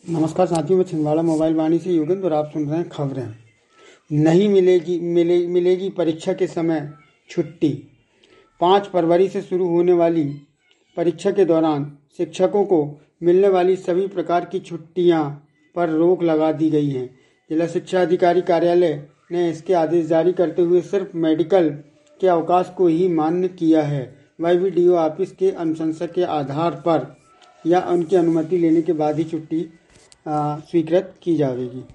नमस्कार साथियों, मैं छिंदवाड़ा मोबाइल वाणी से योगेंद्र और आप सुन रहे हैं खबरें। नहीं मिलेगी परीक्षा के समय छुट्टी। 5 फरवरी से शुरू होने वाली परीक्षा के दौरान शिक्षकों को मिलने वाली सभी प्रकार की छुट्टियां पर रोक लगा दी गई है। जिला शिक्षा अधिकारी कार्यालय ने इसके आदेश जारी करते हुए सिर्फ मेडिकल के अवकाश को ही मान्य किया है। वह भी डीओ ऑफिस के अनुशंसा के आधार पर या उनकी अनुमति लेने के बाद ही छुट्टी स्वीकृत की जाएगी।